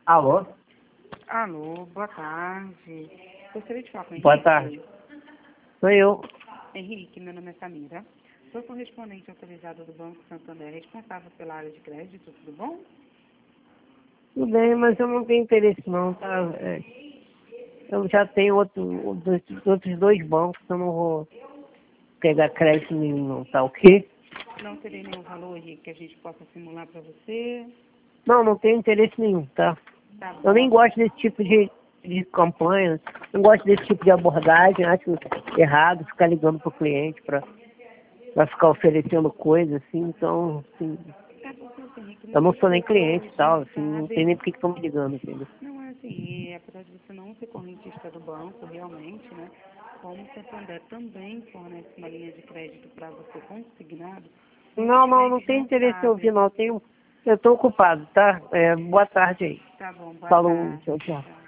Alô? Alô, boa tarde. Gostaria de falar com o Henrique. Boa tarde. Sou eu. Henrique, meu nome é Samira. Sou correspondente autorizado do Banco Santander, responsável pela área de crédito, tudo bom? Tudo bem, mas eu não tenho interesse não, tá? Eu já tenho outros dois bancos, eu não vou pegar crédito nenhum não, tá ok? Não teria nenhum valor, Henrique, que a gente possa simular para você? Não tenho interesse nenhum, tá? Tá Eu nem bom. gosto desse tipo de campanha, não gosto desse tipo de abordagem, acho errado ficar ligando pro cliente pra ficar oferecendo coisa assim, então, assim, Tá bom, Henrique, eu não não se sou nem cliente e tal, preocupe, assim, não sei sabe? nem por que estão me ligando, entendeu? Não é assim, apesar de você não ser correntista do banco, realmente, né? Como o Santander também fornece uma linha de crédito para você consignado, muitos Não clientes tenho não interesse em ouvir, sabem. não. Eu tô ocupado, tá? Boa tarde aí. Tá bom, boa Falou, tarde. tchau, tchau. Tchau.